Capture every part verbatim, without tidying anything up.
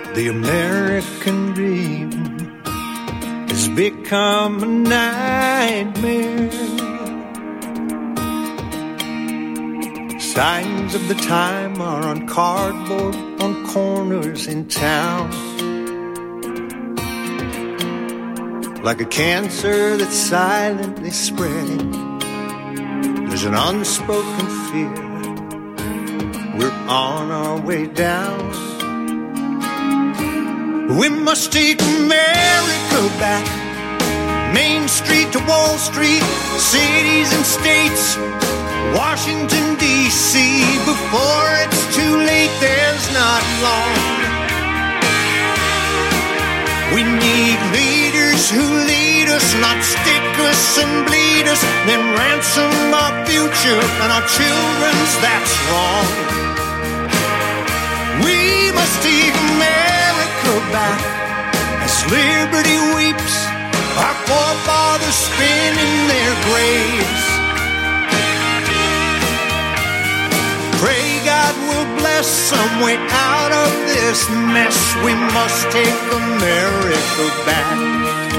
The American dream has become a nightmare. Signs of the time are on cardboard on corners in town. Like a cancer that's silently spreading, there's an unspoken fear. We're on our way down. We must take America back. Main Street to Wall Street, cities and states, Washington, D C Before it's too late, there's not long. We need leaders who lead us, not stick us and bleed us, then ransom our future and our children's, that's wrong. We must take America back as liberty weeps, our forefathers spin in their graves. Pray God will bless some way out of this mess. We must take America back.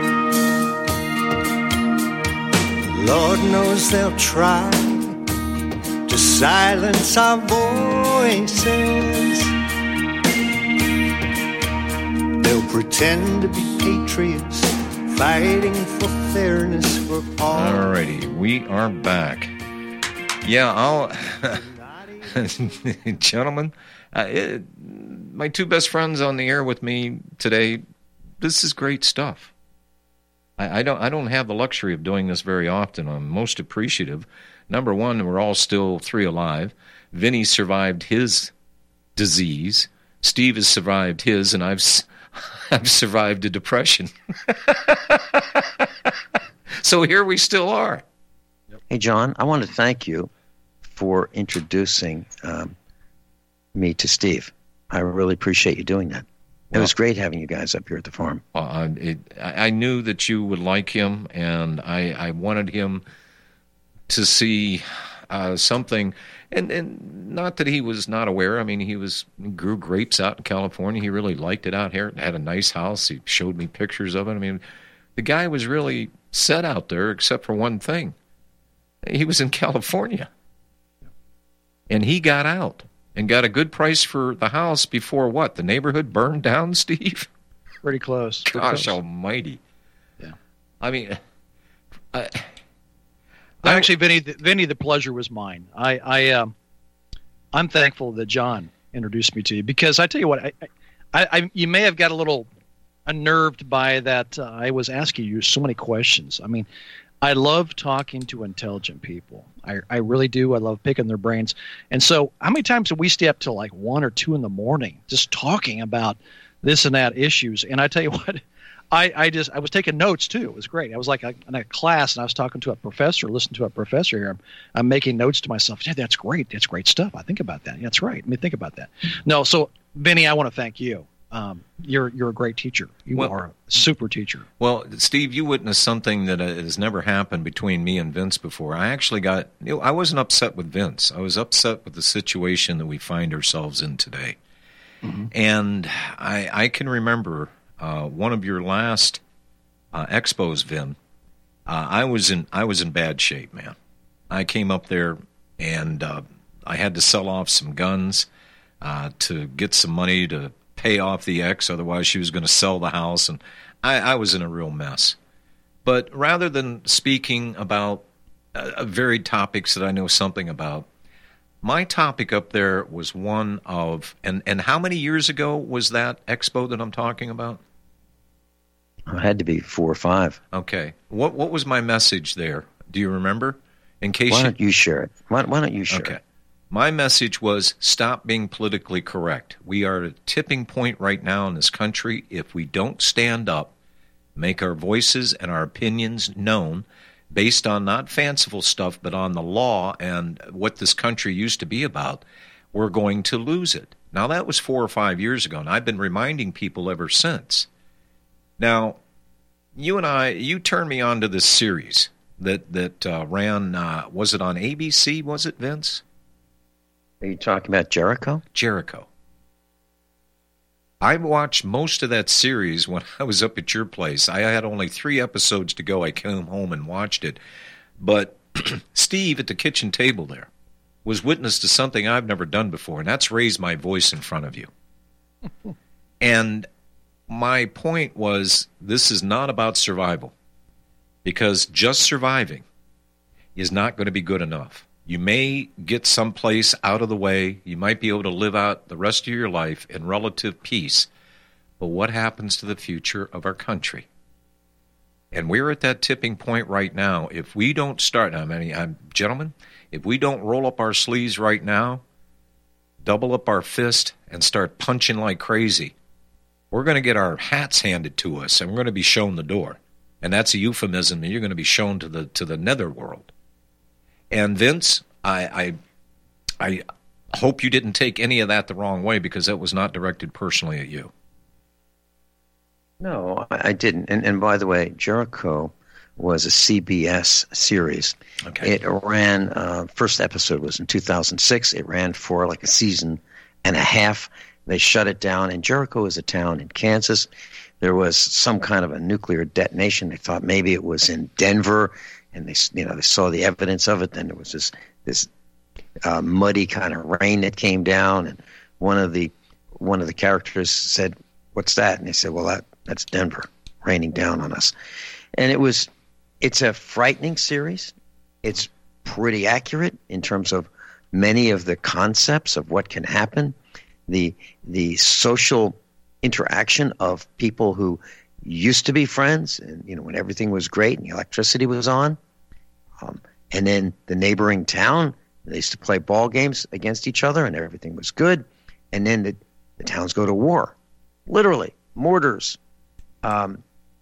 Lord knows they'll try to silence our voices. They'll pretend to be patriots, fighting for fairness for all. All righty, we are back. Yeah, I'll... Gentlemen, uh, it, my two best friends on the air with me today, this is great stuff. I, I don't I don't have the luxury of doing this very often. I'm most appreciative. Number one, we're all still three alive. Vinny survived his disease. Steve has survived his, and I've I've survived a depression. So here we still are. Hey, John, I want to thank you for introducing um, me to Steve. I really appreciate you doing that. It well, was great having you guys up here at the farm. Uh, it, I knew that you would like him, and I, I wanted him to see uh, something, and, and not that he was not aware. I mean, he was he grew grapes out in California. He really liked it out here. Had a nice house. He showed me pictures of it. I mean, the guy was really set out there, except for one thing. He was in California. And he got out and got a good price for the house before what? The neighborhood burned down, Steve? Pretty close. Pretty Gosh close. almighty. Yeah. I mean, I, actually, Vinny, the, Vinny, the pleasure was mine. I, I, um, I'm thankful that John introduced me to you because I tell you what, I, I, I you may have got a little unnerved by that. Uh, I was asking you so many questions. I mean, I love talking to intelligent people. I, I really do. I love picking their brains. And so how many times have we stay up till like one or two in the morning just talking about this and that issues? And I tell you what, I, I just I was taking notes too. It was great. I was like in a class and I was talking to a professor, listening to a professor here. I'm, I'm making notes to myself. Yeah, that's great. That's great stuff. I think about that. Yeah, that's right. Let me think about that. No, so Vinny, I want to thank you. Um, you're you're a great teacher. You well, are a super teacher. Well, Steve, you witnessed something that has never happened between me and Vince before. I actually got, you know, I wasn't upset with Vince. I was upset with the situation that we find ourselves in today. Mm-hmm. And I, I can remember uh, one of your last uh, expos, Vin. Uh, I was in I was in bad shape, man. I came up there and uh, I had to sell off some guns uh, to get some money to pay off the ex, otherwise she was going to sell the house, and I, I was in a real mess. But rather than speaking about uh, varied topics that I know something about, my topic up there was one of, and, and how many years ago was that expo that I'm talking about? It had to be four or five. Okay. What what was my message there? Do you remember? In case why you... don't you share it? Why, why don't you share okay. it? My message was stop being politically correct. We are at a tipping point right now in this country. If we don't stand up, make our voices and our opinions known based on not fanciful stuff, but on the law and what this country used to be about, we're going to lose it. Now, that was four or five years ago, and I've been reminding people ever since. Now, you and I, you turned me on to this series that, that uh, ran, uh, was it on A B C, was it, Vince? Are you talking about Jericho? Jericho. I watched most of that series when I was up at your place. I had only three episodes to go. I came home and watched it. But Steve at the kitchen table there was witness to something I've never done before, and that's raise my voice in front of you. And my point was, this is not about survival, because just surviving is not going to be good enough. You may get someplace out of the way. You might be able to live out the rest of your life in relative peace. But what happens to the future of our country? And we're at that tipping point right now. If we don't start, I mean, I'm, gentlemen, if we don't roll up our sleeves right now, double up our fist, and start punching like crazy, we're going to get our hats handed to us, and we're going to be shown the door. And that's a euphemism, and you're going to be shown to the to the netherworld. And Vince, I, I, I hope you didn't take any of that the wrong way, because that was not directed personally at you. No, I didn't. And, and by the way, Jericho was a C B S series. Okay. It ran, uh, first episode was in two thousand six. It ran for like a season and a half. They shut it down. And Jericho is a town in Kansas. There was some kind of a nuclear detonation. They thought maybe it was in Denver, and they, you know, they saw the evidence of it. Then there was this this uh, muddy kind of rain that came down, and one of the one of the characters said, "What's that?" And they said, "Well, that that's Denver raining down on us." And it was, it's a frightening series. It's pretty accurate in terms of many of the concepts of what can happen, the the social interaction of people who used to be friends, and you know, when everything was great and the electricity was on, um, and then the neighboring town, they used to play ball games against each other and everything was good, and then the, the towns go to war, literally mortars, um,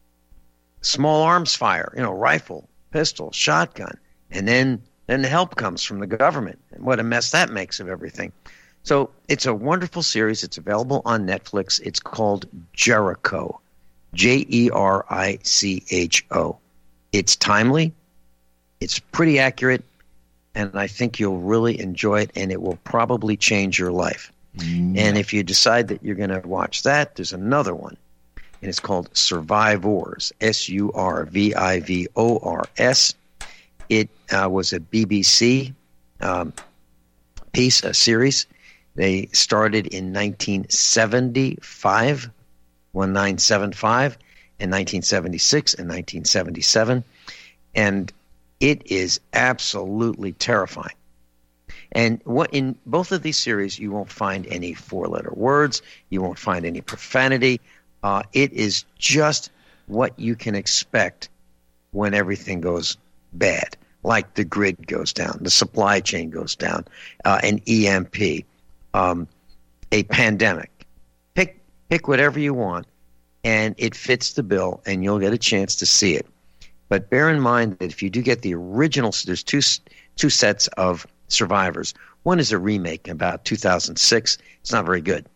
small arms fire, you know, rifle, pistol, shotgun, and then then the help comes from the government, and what a mess that makes of everything. So it's a wonderful series. It's available on Netflix. It's called Jericho, J E R I C H O. It's timely. It's pretty accurate. And I think you'll really enjoy it, and it will probably change your life. Mm. And if you decide that you're going to watch that, there's another one. And it's called Survivors, S U R V I V O R S. It uh, was a B B C um, piece, a series. They started in nineteen seventy-five, nineteen seventy-five, and nineteen seventy-six, and nineteen seventy-seven. And it is absolutely terrifying. And what in both of these series, you won't find any four-letter words. You won't find any profanity. Uh, it is just what you can expect when everything goes bad, like the grid goes down, the supply chain goes down, uh, an E M P. Um, a pandemic. Pick pick whatever you want, and it fits the bill, and you'll get a chance to see it. But bear in mind that if you do get the original, there's two two sets of Survivors. One is a remake about two thousand six. It's not very good.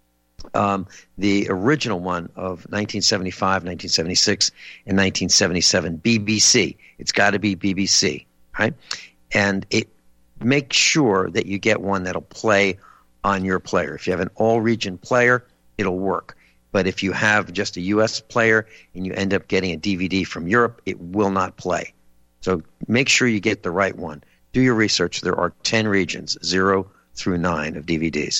Um, the original one of nineteen seventy-five, nineteen seventy-six, and nineteen seventy-seven, B B C. It's got to be B B C, right? And it make sure that you get one that'll play on your player. If you have an all-region player, it'll work. But if you have just a U S player and you end up getting a D V D from Europe, it will not play. So make sure you get the right one. Do your research. There are ten regions, zero through nine of D V Ds.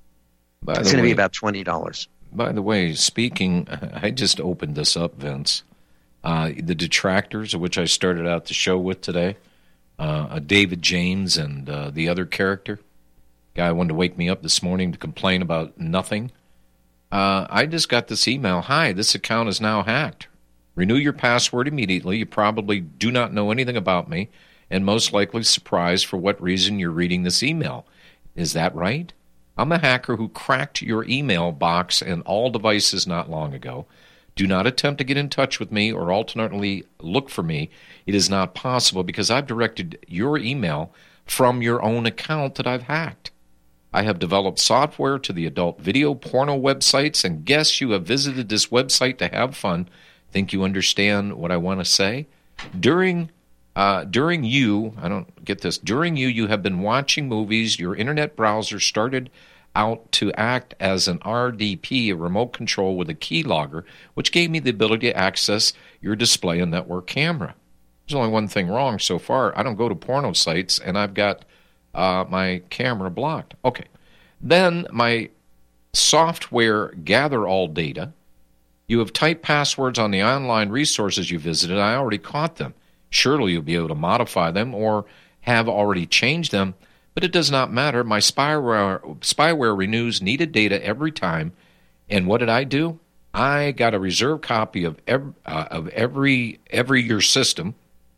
By it's going to be about twenty dollars. By the way, speaking, I just opened this up, Vince. Uh, the Detractors, which I started out the show with today, uh, David James and uh, the other character, guy wanted to wake me up this morning to complain about nothing. Uh, I just got this email. Hi, this account is now hacked. Renew your password immediately. You probably do not know anything about me, and most likely surprised for what reason you're reading this email. Is that right? I'm a hacker who cracked your email box and all devices not long ago. Do not attempt to get in touch with me or alternately look for me. It is not possible because I've directed your email from your own account that I've hacked. I have developed software to the adult video porno websites, and guess you have visited this website to have fun. Think you understand what I want to say? During uh, during you, I don't get this, during you, you have been watching movies, your internet browser started out to act as an R D P, a remote control with a keylogger, which gave me the ability to access your display and network camera. There's only one thing wrong so far. I don't go to porno sites, and I've got uh, my camera blocked. Okay. Then my software gather all data. You have typed passwords on the online resources you visited. I already caught them. Surely you'll be able to modify them or have already changed them, but it does not matter. My spyware, spyware renews needed data every time. And what did I do? I got a reserved copy of every, uh, of every every your system.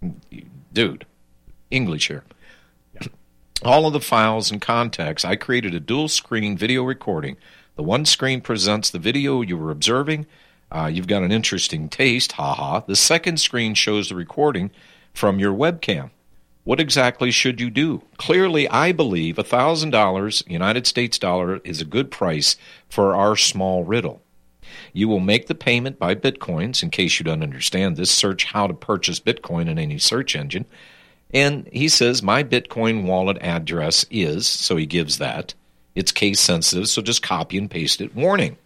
Dude, English here. Yeah. All of the files and contacts. I created a dual screen video recording. The one screen presents the video you were observing. Uh, you've got an interesting taste, haha. The second screen shows the recording from your webcam. What exactly should you do? Clearly, I believe one thousand dollars, United States dollar, is a good price for our small riddle. You will make the payment by Bitcoins. In case you don't understand this, search how to purchase Bitcoin in any search engine. And he says, my Bitcoin wallet address is, so he gives that. It's case sensitive, so just copy and paste it. Warning.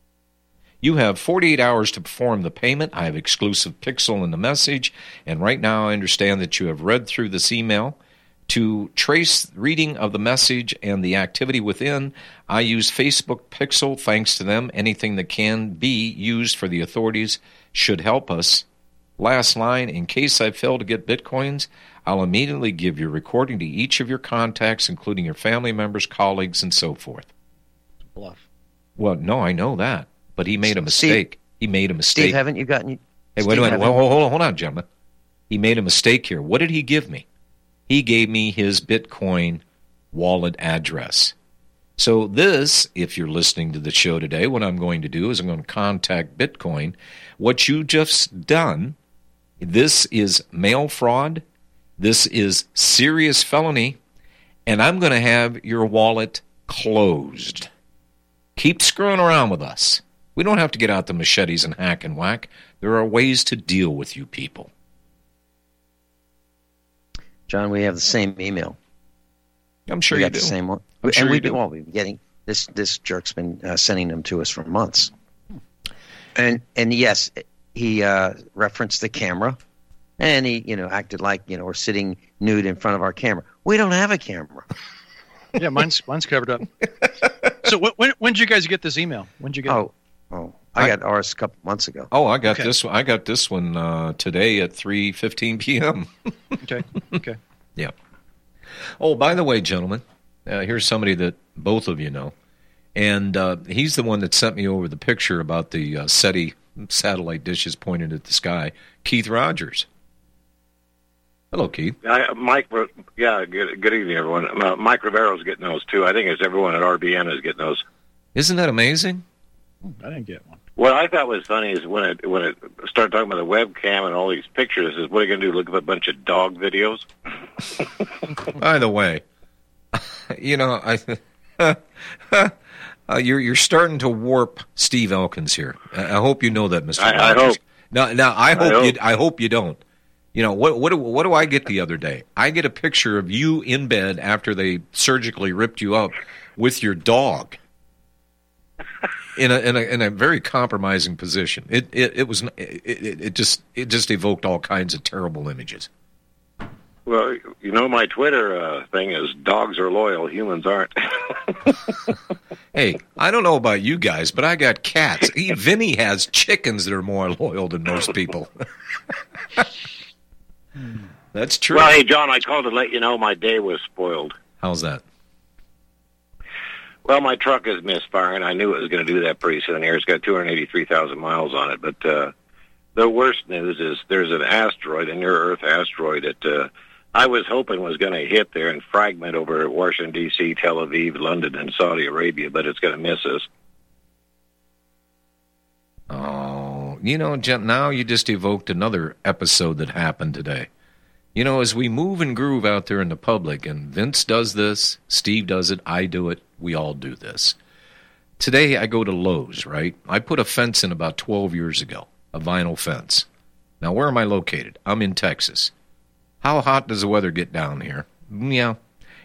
You have forty-eight hours to perform the payment. I have exclusive pixel in the message, and right now I understand that you have read through this email. To trace reading of the message and the activity within, I use Facebook Pixel. Thanks to them, anything that can be used for the authorities should help us. Last line, in case I fail to get Bitcoins, I'll immediately give your recording to each of your contacts, including your family members, colleagues, and so forth. Bluff. Well, no, I know that. But he made a mistake. Steve, he made a mistake. Steve, haven't you gotten... Hey, wait a minute. Well, hold on, hold on, gentlemen. He made a mistake here. What did he give me? He gave me his Bitcoin wallet address. So this, if you're listening to the show today, what I'm going to do is I'm going to contact Bitcoin. What you just done, this is mail fraud. This is serious felony. And I'm going to have your wallet closed. Keep screwing around with us. We don't have to get out the machetes and hack and whack. There are ways to deal with you people. John, we have the same email. I'm sure we you got do. The same one. I'm and sure we've you been, do. well, we've been getting this. This jerk's been uh, sending them to us for months. And and yes, he uh, referenced the camera, and he you know acted like you know we're sitting nude in front of our camera. We don't have a camera. Yeah, mine's mine's covered up. So when when when did you guys get this email? When did you get? Oh, oh, I, I got ours a couple months ago. Oh, I got okay. this. I got this one uh, today at three fifteen p.m. Okay. Okay. Yeah. Oh, by the way, gentlemen, uh, here's somebody that both of you know, and uh, he's the one that sent me over the picture about the uh, SETI satellite dishes pointed at the sky. Keith Rogers. Hello, Keith. I, Mike, yeah, good, good evening, everyone. Uh, Mike Rivero's getting those, too. I think it's everyone at R B N is getting those. Isn't that amazing? I didn't get one. What I thought was funny is when it when it started talking about the webcam and all these pictures, is what are you going to do, look at a bunch of dog videos? By the way, you know, I uh, you're you're starting to warp Steve Elkins here. I, I hope you know that, Mister I, I Rogers. hope. Now, now I hope, I hope you. I hope you don't. You know what? What do, what do I get the other day? I get a picture of you in bed after they surgically ripped you up with your dog in a in a in a very compromising position. It it, it was it, it just it just evoked all kinds of terrible images. Well, you know, my Twitter uh, thing is dogs are loyal, humans aren't. Hey, I don't know about you guys, but I got cats. He, Vinny has chickens that are more loyal than most people. That's true. Well, hey, John, I called to let you know my day was spoiled. How's that? Well, my truck is misfiring. I knew it was going to do that pretty soon here. It's got two hundred eighty-three thousand miles on it. But uh, the worst news is there's an asteroid, a near-Earth asteroid that uh, I was hoping was going to hit there and fragment over Washington, D C, Tel Aviv, London, and Saudi Arabia, but it's going to miss us. Oh, you know, Jim, now you just evoked another episode that happened today. You know, as we move and groove out there in the public, and Vince does this, Steve does it, I do it, we all do this. Today I go to Lowe's, right? I put a fence in about twelve years ago, a vinyl fence. Now, where am I located? I'm in Texas. How hot does the weather get down here? Yeah.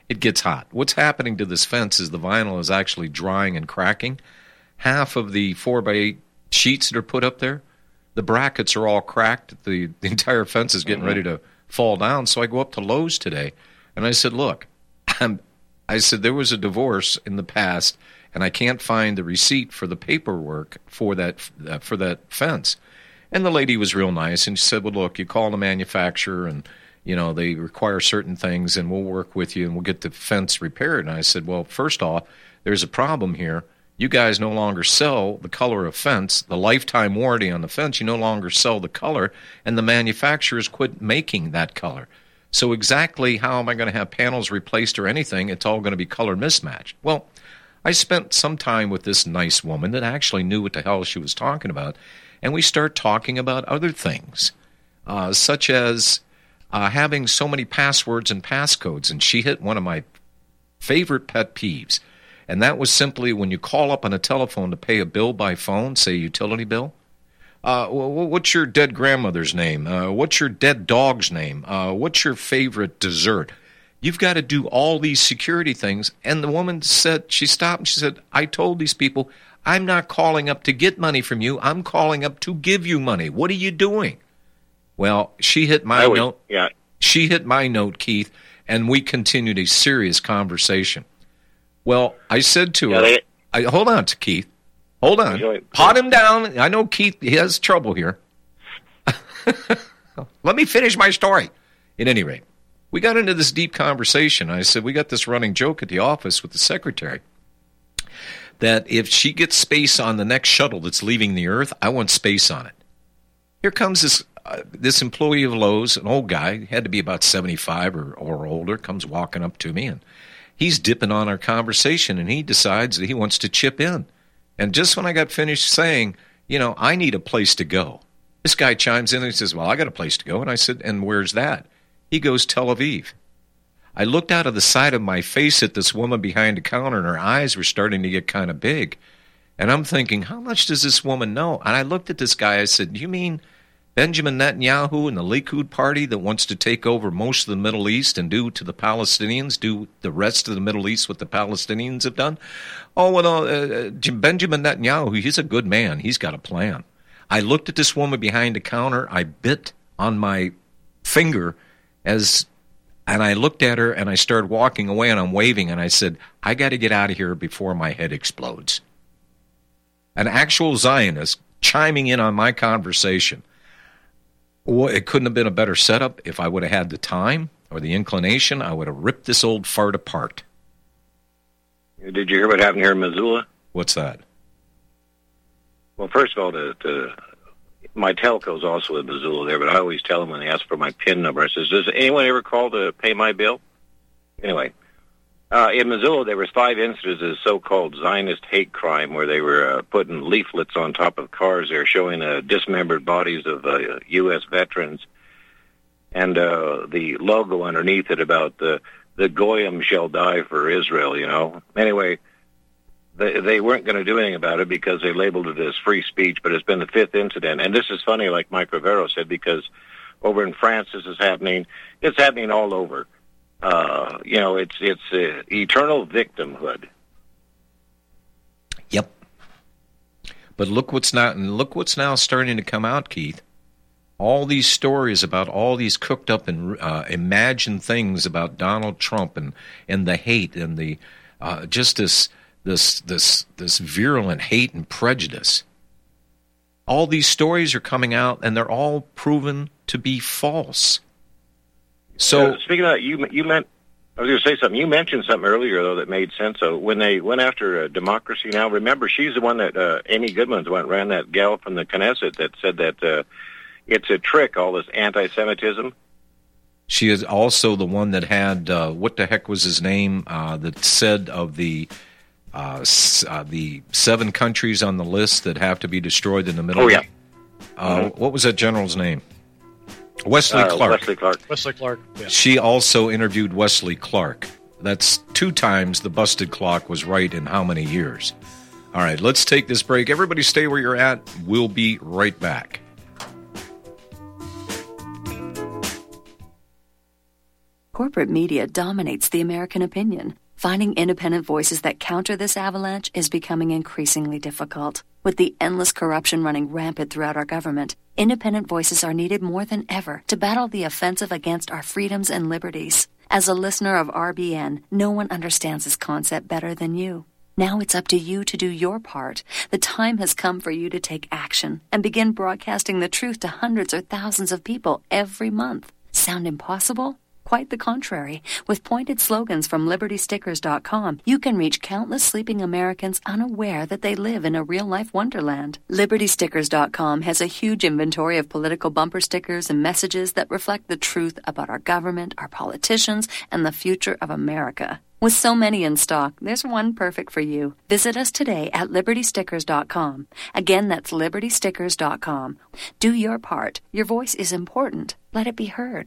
it gets hot. What's happening to this fence is the vinyl is actually drying and cracking. Half of the four by eight sheets that are put up there, the brackets are all cracked. The, the entire fence is getting mm-hmm. ready to fall down. So I go up to Lowe's today, and I said, look, I'm, I said there was a divorce in the past, and I can't find the receipt for the paperwork for that uh, for that fence. And the lady was real nice, and she said, well, look, you call the manufacturer, and you know they require certain things, and we'll work with you, and we'll get the fence repaired. And I said, well, first off, there's a problem here. You guys no longer sell the color of fence, the lifetime warranty on the fence. You no longer sell the color, and the manufacturers quit making that color. So exactly how am I going to have panels replaced or anything? It's all going to be color mismatched. Well, I spent some time with this nice woman that actually knew what the hell she was talking about, and we start talking about other things, uh, such as uh, having so many passwords and passcodes, and she hit one of my favorite pet peeves. And that was simply when you call up on a telephone to pay a bill by phone, say a utility bill. Uh, what's your dead grandmother's name? Uh, what's your dead dog's name? Uh, what's your favorite dessert? You've got to do all these security things. And the woman said, she stopped and she said, I told these people, I'm not calling up to get money from you. I'm calling up to give you money. What are you doing? Well, she hit my would, note. Yeah. She hit my note, Keith, and we continued a serious conversation. Well, I said to yeah, her, they, I, hold on, to Keith. Hold on. Pot him down. I know Keith, he has trouble here. Let me finish my story. At any rate, we got into this deep conversation. I said, we got this running joke at the office with the secretary that if she gets space on the next shuttle that's leaving the Earth, I want space on it. Here comes this uh, this employee of Lowe's, an old guy, had to be about seventy-five or, or older, comes walking up to me, and he's dipping on our conversation, and he decides that he wants to chip in. And just when I got finished saying, you know, I need a place to go, this guy chimes in and he says, well, I got a place to go. And I said, and where's that? He goes, Tel Aviv. I looked out of the side of my face at this woman behind the counter, and her eyes were starting to get kind of big. And I'm thinking, how much does this woman know? And I looked at this guy, I said, do you mean Benjamin Netanyahu and the Likud party that wants to take over most of the Middle East and do to the Palestinians, do the rest of the Middle East what the Palestinians have done? Oh, well, uh, Benjamin Netanyahu, he's a good man. He's got a plan. I looked at this woman behind the counter. I bit on my finger as, and I looked at her, and I started walking away, and I'm waving, and I said, I got to get out of here before my head explodes. An actual Zionist chiming in on my conversation. Well, it couldn't have been a better setup. If I would have had the time or the inclination, I would have ripped this old fart apart. Did you hear what happened here in Missoula? What's that? Well, first of all, to, to, my telco's also in Missoula there, but I always tell them when they ask for my PIN number, I says, does anyone ever call to pay my bill? Anyway, uh, in Missoula, there was five instances of so-called Zionist hate crime where they were uh, putting leaflets on top of cars there showing uh, dismembered bodies of uh, U S veterans and uh, the logo underneath it about the, the Goyim shall die for Israel, you know. Anyway, they, they weren't going to do anything about it because they labeled it as free speech, but it's been the fifth incident. And this is funny, like Mike Rivero said, because over in France this is happening. It's happening all over. Uh, you know, it's it's uh, eternal victimhood. Yep. But look what's not, and look what's now starting to come out, Keith. All these stories about all these cooked up and uh, imagined things about Donald Trump and, and the hate and the uh, just this this this this virulent hate and prejudice. All these stories are coming out, and they're all proven to be false. So uh, speaking of that, you you meant I was going to say something. You mentioned something earlier though that made sense. So when they went after uh, Democracy Now, remember she's the one that uh, Amy Goodman's one ran that gal from the Knesset that said that uh, it's a trick, all this anti-Semitism. She is also the one that had uh, what the heck was his name uh, that said of the uh, s- uh, the seven countries on the list that have to be destroyed in the middle. Oh yeah. Uh, mm-hmm. What was that general's name? Wesley uh, Clark. Wesley Clark. Wesley Clark. Yeah. She also interviewed Wesley Clark. That's two times the busted clock was right in how many years. All right, let's take this break. Everybody stay where you're at. We'll be right back. Corporate media dominates the American opinion. Finding independent voices that counter this avalanche is becoming increasingly difficult. With the endless corruption running rampant throughout our government, independent voices are needed more than ever to battle the offensive against our freedoms and liberties. As a listener of R B N, no one understands this concept better than you. Now it's up to you to do your part. The time has come for you to take action and begin broadcasting the truth to hundreds or thousands of people every month. Sound impossible? Quite the contrary. With pointed slogans from Liberty Stickers dot com, you can reach countless sleeping Americans unaware that they live in a real-life wonderland. Liberty Stickers dot com has a huge inventory of political bumper stickers and messages that reflect the truth about our government, our politicians, and the future of America. With so many in stock, there's one perfect for you. Visit us today at Liberty Stickers dot com. Again, that's Liberty Stickers dot com. Do your part. Your voice is important. Let it be heard.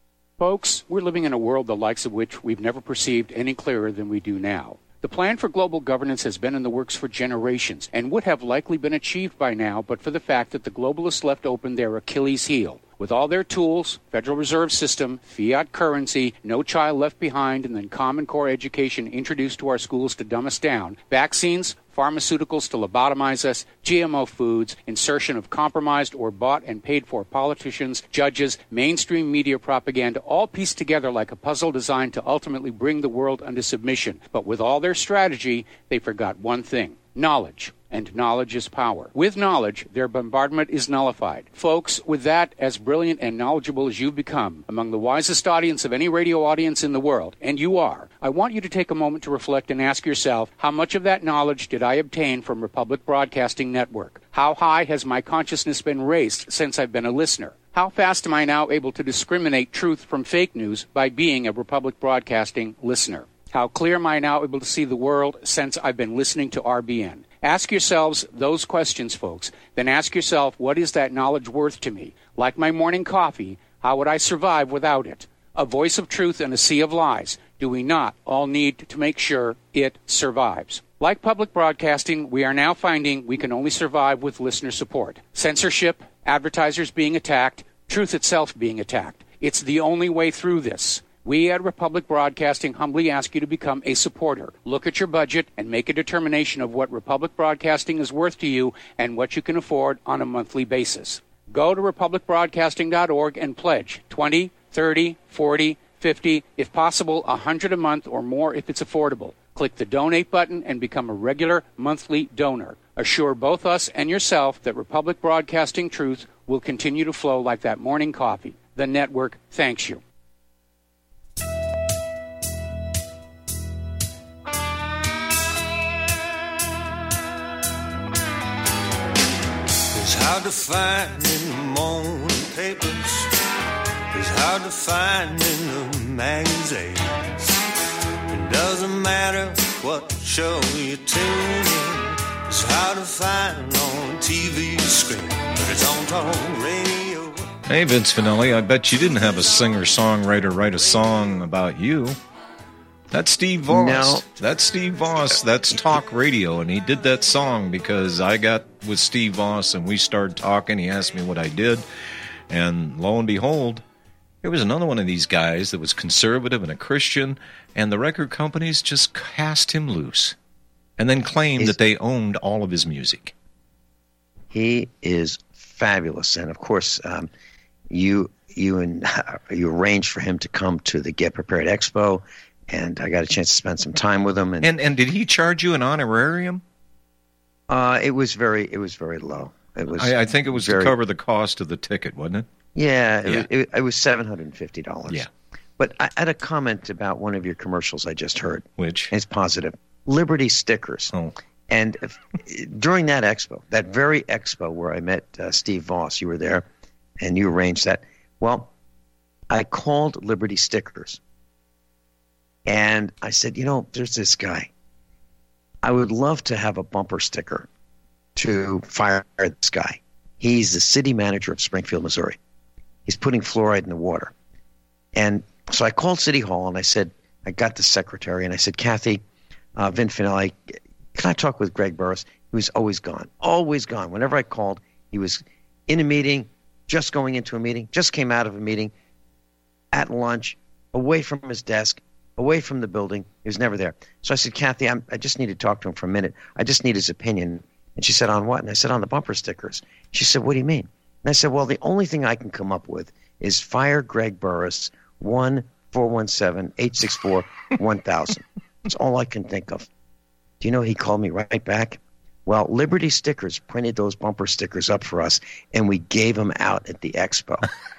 Folks, we're living in a world the likes of which we've never perceived any clearer than we do now. The plan for global governance has been in the works for generations and would have likely been achieved by now but for the fact that the globalists left open their Achilles heel. With all their tools, Federal Reserve System, fiat currency, no child left behind, and then Common Core education introduced to our schools to dumb us down, vaccines, pharmaceuticals to lobotomize us, G M O foods, insertion of compromised or bought and paid for politicians, judges, mainstream media propaganda, all pieced together like a puzzle designed to ultimately bring the world under submission. But with all their strategy, they forgot one thing: knowledge. And knowledge is power. With knowledge, their bombardment is nullified. Folks, with that, as brilliant and knowledgeable as you've become, among the wisest audience of any radio audience in the world, and you are, I want you to take a moment to reflect and ask yourself, how much of that knowledge did I obtain from Republic Broadcasting Network? How high has my consciousness been raised since I've been a listener? How fast am I now able to discriminate truth from fake news by being a Republic Broadcasting listener? How clear am I now able to see the world since I've been listening to R B N? Ask yourselves those questions, folks. Then ask yourself, what is that knowledge worth to me? Like my morning coffee, how would I survive without it? A voice of truth in a sea of lies. Do we not all need to make sure it survives? Like public broadcasting, we are now finding we can only survive with listener support. Censorship, advertisers being attacked, truth itself being attacked. It's the only way through this. We at Republic Broadcasting humbly ask you to become a supporter. Look at your budget and make a determination of what Republic Broadcasting is worth to you and what you can afford on a monthly basis. Go to Republic Broadcasting dot org and pledge twenty, thirty, forty, fifty, if possible, one hundred a month or more if it's affordable. Click the donate button and become a regular monthly donor. Assure both us and yourself that Republic Broadcasting truth will continue to flow like that morning coffee. The network thanks you. It's hard to find in the morning papers. It's hard to find in the magazines. It doesn't matter what show you tune in. It's hard to find on T V screen, but it's on talk radio. Hey, Vince Finelli, I bet you didn't have a singer-songwriter write a song about you. That's Steve Voss. No. That's Steve Voss. That's talk radio, and he did that song because I got with Steve Voss, and we started talking. He asked me what I did, and lo and behold, there was another one of these guys that was conservative and a Christian, and the record companies just cast him loose and then claimed He's, that they owned all of his music. He is fabulous, and of course, um, you you and uh, you arranged for him to come to the Get Prepared Expo. And I got a chance to spend some time with him. And and, and did he charge you an honorarium? Uh, it was very it was very low. It was. I, I think it was very, to cover the cost of the ticket, wasn't it? Yeah, it, yeah. Was, it, it was seven hundred and fifty dollars. Yeah. But I had a comment about one of your commercials I just heard. Which? It's positive. Liberty Stickers. Oh. And if, during that expo, that very expo where I met uh, Steve Voss, you were there, and you arranged that. Well, I called Liberty Stickers. And I said, you know, there's this guy. I would love to have a bumper sticker to fire this guy. He's the city manager of Springfield, Missouri. He's putting fluoride in the water. And so I called City Hall, and I said, I got the secretary, and I said, Kathy, uh, Vin Finelli, can I talk with Greg Burris? He was always gone, always gone. Whenever I called, he was in a meeting, just going into a meeting, just came out of a meeting, at lunch, away from his desk, away from the building. He was never there. So I said, Kathy, I'm, I just need to talk to him for a minute. I just need his opinion. And she said, on what? And I said, on the bumper stickers. She said, what do you mean? And I said, well, the only thing I can come up with is fire Greg Burris, one four one seven, eight six four, one thousand. That's all I can think of. Do you know he called me right back? Well, Liberty Stickers printed those bumper stickers up for us, and we gave them out at the expo.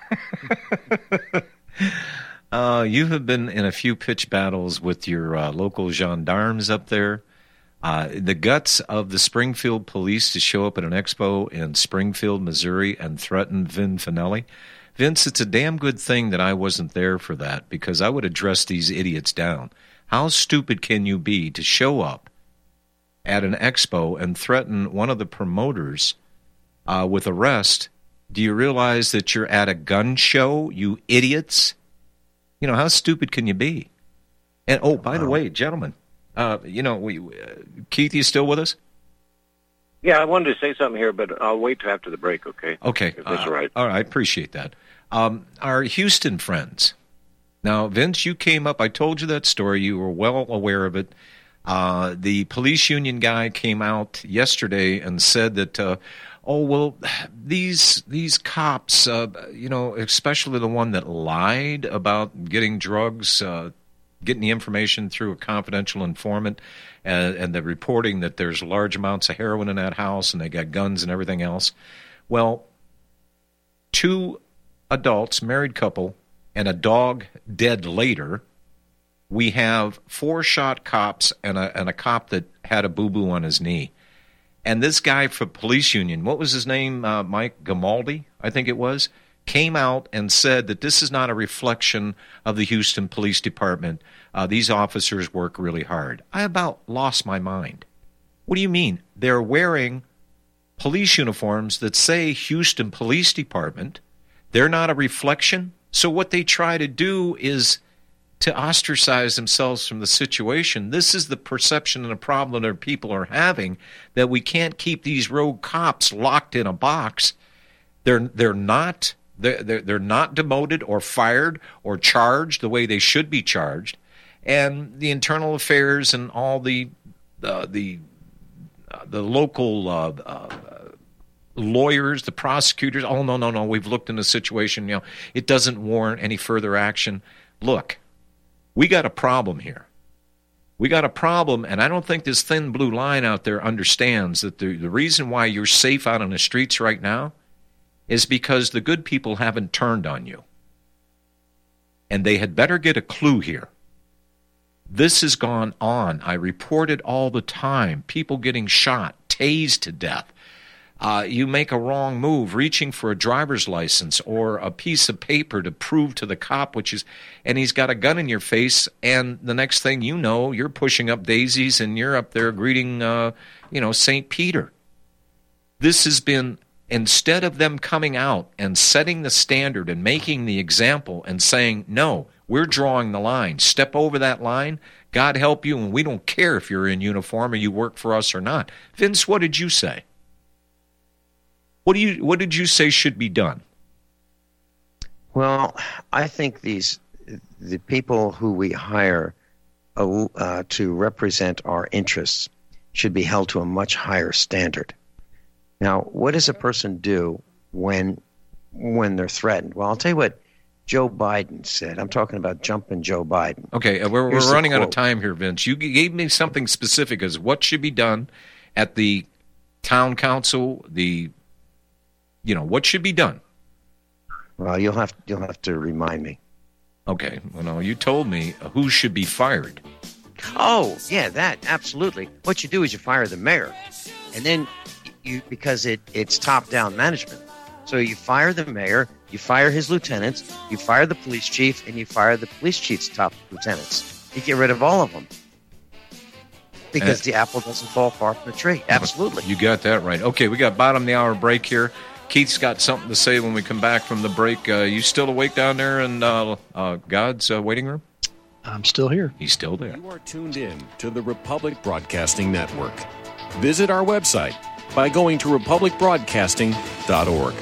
uh, you have been in a few pitch battles with your uh, local gendarmes up there. Uh, the guts of the Springfield police to show up at an expo in Springfield, Missouri, and threaten Vin Finelli. Vince, it's a damn good thing that I wasn't there for that, because I would address these idiots down. How stupid can you be to show up at an expo and threaten one of the promoters uh, with arrest? Do you realize that you're at a gun show, you idiots? You know, how stupid can you be? And, oh, by the way, gentlemen, uh, you know, we, uh, Keith, you still with us? Yeah, I wanted to say something here, but I'll wait till after the break, okay? Okay. If that's uh, all right. All right, I appreciate that. Um, our Houston friends. Now, Vince, you came up. I told you that story. You were well aware of it. Uh, the police union guy came out yesterday and said that, uh, oh, well, these these cops, uh, you know, especially the one that lied about getting drugs, uh, getting the information through a confidential informant, and, and the reporting that there's large amounts of heroin in that house and they got guns and everything else. Well, two adults, married couple, and a dog dead later. We have four shot cops and a and a cop that had a boo-boo on his knee. And this guy for police union, what was his name, uh, Mike Gamaldi, I think it was, came out and said that this is not a reflection of the Houston Police Department. Uh, these officers work really hard. I about lost my mind. What do you mean? They're wearing police uniforms that say Houston Police Department. They're not a reflection. So what they try to do is to ostracize themselves from the situation. This is the perception and the problem that people are having, that we can't keep these rogue cops locked in a box. They're they're not they're they're, they're not demoted or fired or charged the way they should be charged, and the internal affairs and all the uh, the uh, the local uh, uh, lawyers, the prosecutors. Oh no no no! We've looked in the situation. You know, it doesn't warrant any further action. Look. We got a problem here. We got a problem, and I don't think this thin blue line out there understands that the, the reason why you're safe out on the streets right now is because the good people haven't turned on you. And they had better get a clue here. This has gone on. I report it all the time. People getting shot, tased to death. Uh, you make a wrong move, reaching for a driver's license or a piece of paper to prove to the cop, which is, and he's got a gun in your face, and the next thing you know, you're pushing up daisies and you're up there greeting, uh, you know, Saint Peter. This has been, instead of them coming out and setting the standard and making the example and saying, no, we're drawing the line, step over that line, God help you, and we don't care if you're in uniform or you work for us or not. Vince, what did you say? What do you? What did you say should be done? Well, I think these the people who we hire uh, uh, to represent our interests should be held to a much higher standard. Now, what does a person do when when they're threatened? Well, I'll tell you what Joe Biden said. I'm talking about jumping Joe Biden. Okay, we're, we're running out of time here, Vince. You gave me something specific as what should be done at the town council, the You know, what should be done? Well, you'll have you'll have to remind me. Okay. Well, no, you told me who should be fired. Oh, yeah, that, absolutely. What you do is you fire the mayor. And then you, because it, it's top-down management. So you fire the mayor, you fire his lieutenants, you fire the police chief, and you fire the police chief's top lieutenants. You get rid of all of them. Because uh, the apple doesn't fall far from the tree. Absolutely. You got that right. Okay, we got bottom of the hour break here. Keith's got something to say when we come back from the break. Uh, you still awake down there in uh, uh, God's uh, waiting room? I'm still here. He's still there. You are tuned in to the Republic Broadcasting Network. Visit our website by going to republic broadcasting dot org.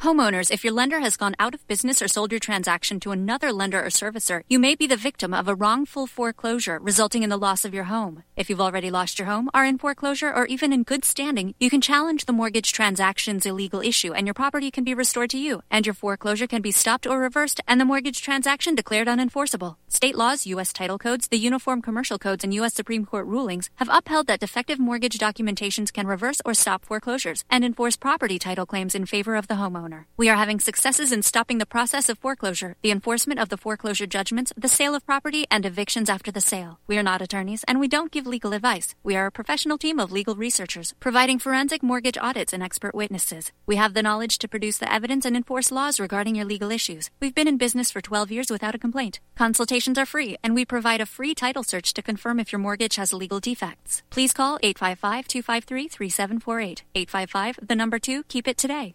Homeowners, if your lender has gone out of business or sold your transaction to another lender or servicer, you may be the victim of a wrongful foreclosure resulting in the loss of your home. If you've already lost your home, are in foreclosure, or even in good standing, you can challenge the mortgage transaction's illegal issue and your property can be restored to you, and your foreclosure can be stopped or reversed and the mortgage transaction declared unenforceable. State laws, U S title codes, the Uniform Commercial Codes, and U S Supreme Court rulings have upheld that defective mortgage documentations can reverse or stop foreclosures and enforce property title claims in favor of the homeowner. We are having successes in stopping the process of foreclosure, the enforcement of the foreclosure judgments, the sale of property, and evictions after the sale. We are not attorneys, and we don't give legal advice. We are a professional team of legal researchers, providing forensic mortgage audits and expert witnesses. We have the knowledge to produce the evidence and enforce laws regarding your legal issues. We've been in business for twelve years without a complaint. Consultations are free, and we provide a free title search to confirm if your mortgage has legal defects. Please call eight five five, two five three, three seven four eight. eight five five, the number two, keep it today.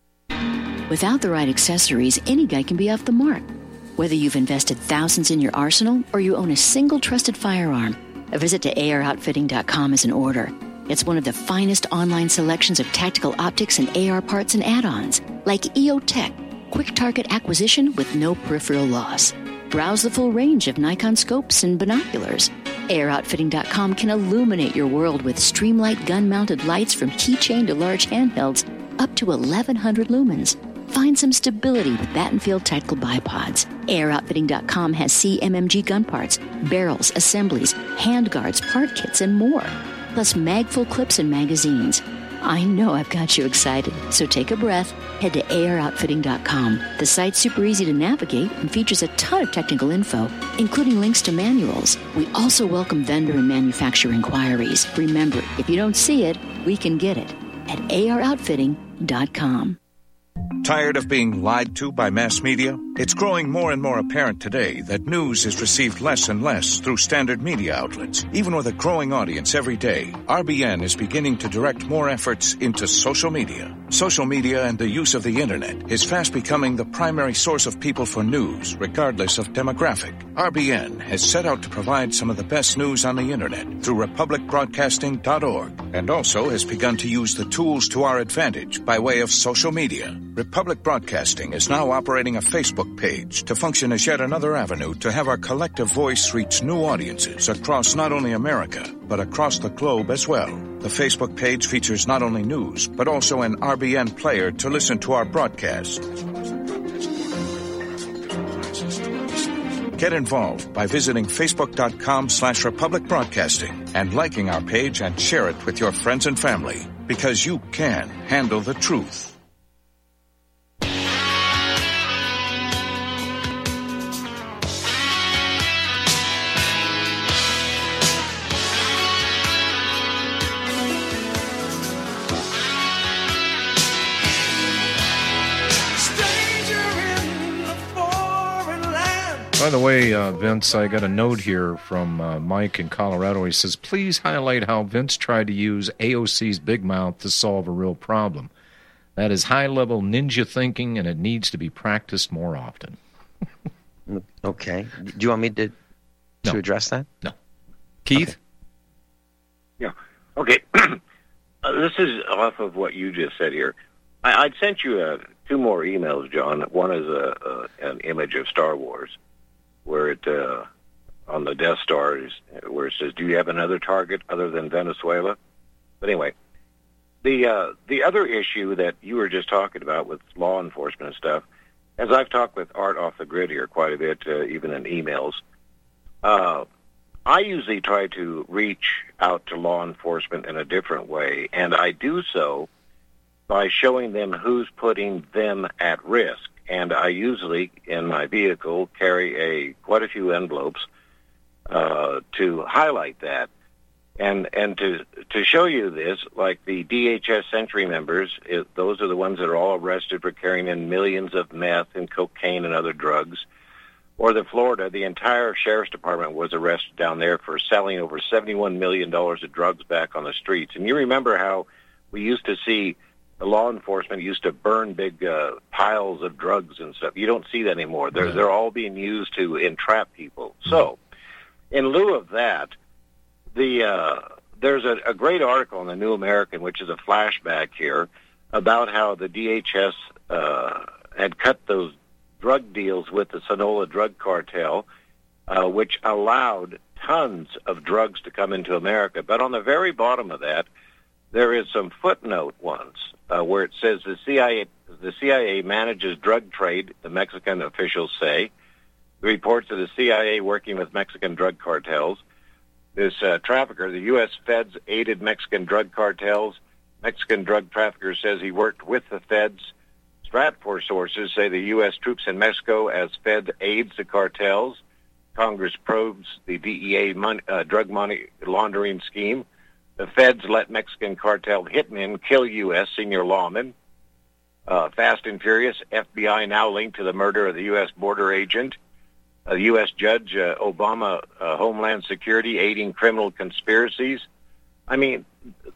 Without the right accessories, any guy can be off the mark. Whether you've invested thousands in your arsenal or you own a single trusted firearm, a visit to A R outfitting dot com is in order. It's one of the finest online selections of tactical optics and A R parts and add-ons, like E O Tech, quick target acquisition with no peripheral loss. Browse the full range of Nikon scopes and binoculars. A R outfitting dot com can illuminate your world with Streamlight gun-mounted lights from keychain to large handhelds up to eleven hundred lumens. Find some stability with Battenfield Tactical Bipods. A R outfitting dot com has C M M G gun parts, barrels, assemblies, handguards, part kits, and more. Plus mag-full clips and magazines. I know I've got you excited, so take a breath. Head to A R outfitting dot com. The site's super easy to navigate and features a ton of technical info, including links to manuals. We also welcome vendor and manufacturer inquiries. Remember, if you don't see it, we can get it at A R outfitting dot com. Tired of being lied to by mass media? It's growing more and more apparent today that news is received less and less through standard media outlets. Even with a growing audience every day, R B N is beginning to direct more efforts into social media. Social media and the use of the internet is fast becoming the primary source of people for news, regardless of demographic. R B N has set out to provide some of the best news on the internet through republic broadcasting dot org, and also has begun to use the tools to our advantage by way of social media. Republic Broadcasting is now operating a Facebook page to function as yet another avenue to have our collective voice reach new audiences across not only America, but across the globe as well. The Facebook page features not only news, but also an R B N player to listen to our broadcast. Get involved by visiting facebook.com slash Republic Broadcasting and liking our page and share it with your friends and family, because you can handle the truth. By the way, uh, Vince, I got a note here from uh, Mike in Colorado. He says, please highlight how Vince tried to use A O C's Big Mouth to solve a real problem. That is high-level ninja thinking, and it needs to be practiced more often. Okay. Do you want me to, to no. address that? No. Keith? Okay. Yeah. Okay. uh, this is off of what you just said here. I, I'd sent you uh, two more emails, John. One is a, a, an image of Star Wars, where it, uh, on the Death Star, is, where it says, do you have another target other than Venezuela? But anyway, the uh, the other issue that you were just talking about with law enforcement and stuff, as I've talked with Art off the grid here quite a bit, uh, even in emails, uh, I usually try to reach out to law enforcement in a different way, and I do so by showing them who's putting them at risk. And I usually, in my vehicle, carry a quite a few envelopes uh, to highlight that. And and to to show you this, like the D H S Sentry members, it, those are the ones that are all arrested for carrying in millions of meth and cocaine and other drugs. Or the Florida, the entire sheriff's department was arrested down there for selling over seventy-one million dollars of drugs back on the streets. And you remember how we used to see the law enforcement used to burn big uh, piles of drugs and stuff. You don't see that anymore. They're, they're all being used to entrap people. So, in lieu of that, the uh, there's a, a great article in the New American, which is a flashback here, about how the D H S uh, had cut those drug deals with the Sinaloa drug cartel, uh, which allowed tons of drugs to come into America. But on the very bottom of that, there is some footnote ones uh, where it says the C I A the C I A manages drug trade, the Mexican officials say. The reports of the C I A working with Mexican drug cartels. This uh, trafficker, the U S feds aided Mexican drug cartels. Mexican drug trafficker says he worked with the feds. Stratfor sources say the U S troops in Mexico as Fed aids the cartels. Congress probes the D E A money, uh, drug money laundering scheme. The feds let Mexican cartel hitmen kill U S senior lawmen. Uh, Fast and Furious, F B I now linked to the murder of the U S border agent. A U S judge, uh, Obama, uh, Homeland Security, aiding criminal conspiracies. I mean,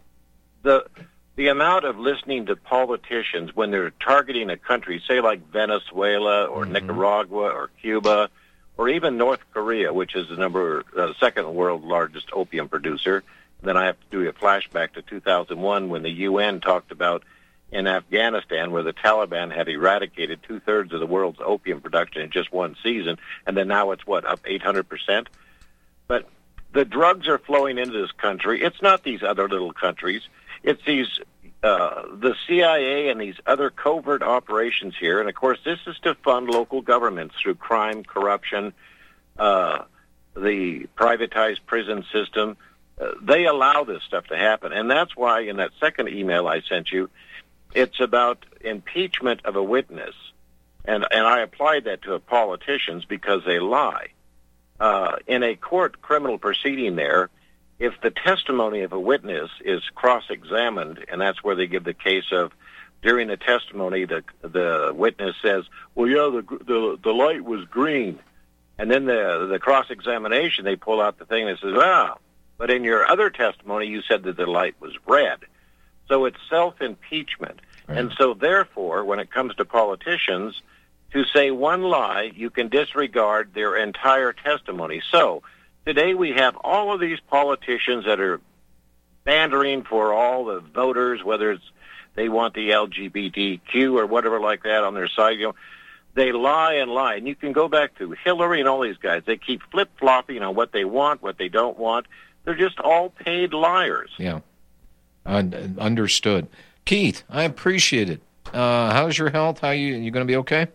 the the amount of listening to politicians when they're targeting a country, say like Venezuela or mm-hmm. Nicaragua or Cuba, or even North Korea, which is the number uh, second world largest opium producer. Then I have to do a flashback to two thousand one when the U N talked about in Afghanistan where the Taliban had eradicated two-thirds of the world's opium production in just one season, and then now it's, what, up eight hundred percent? But the drugs are flowing into this country. It's not these other little countries. It's these uh, the C I A and these other covert operations here, and, of course, this is to fund local governments through crime, corruption, uh, the privatized prison system. Uh, they allow this stuff to happen, and that's why in that second email I sent you, it's about impeachment of a witness, and and I applied that to politicians because they lie. Uh, in a court criminal proceeding there, if the testimony of a witness is cross-examined, and that's where they give the case of during the testimony, the the witness says, well, yeah, the the, the light was green, and then the the cross-examination, they pull out the thing that says, ah, but in your other testimony, you said that the light was red. So it's self-impeachment. Right. And so therefore, when it comes to politicians, to say one lie, you can disregard their entire testimony. So today we have all of these politicians that are pandering for all the voters, whether it's they want the L G B T Q or whatever like that on their side. You know, they lie and lie. And you can go back to Hillary and all these guys. They keep flip-flopping on what they want, what they don't want. They're just all paid liars. Yeah. Uh, understood. Keith, I appreciate it. Uh, how's your health? How you you going to be okay?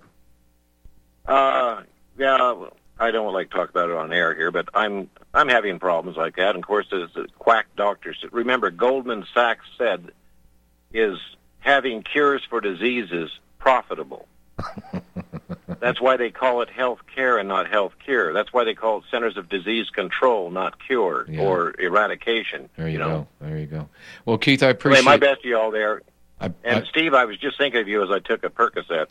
Uh, yeah, I don't like to talk about it on air here, but I'm I'm having problems like that. And of course, there's the quack doctors. Remember, Goldman Sachs said, "Is having cures for diseases profitable?" That's why they call it health care and not health cure. That's why they call it Centers of Disease Control, not cure yeah. or eradication. There you, you know? go. There you go. Well, Keith, I appreciate it. Anyway, my best to you all there. I, and I, Steve, I was just thinking of you as I took a Percocet.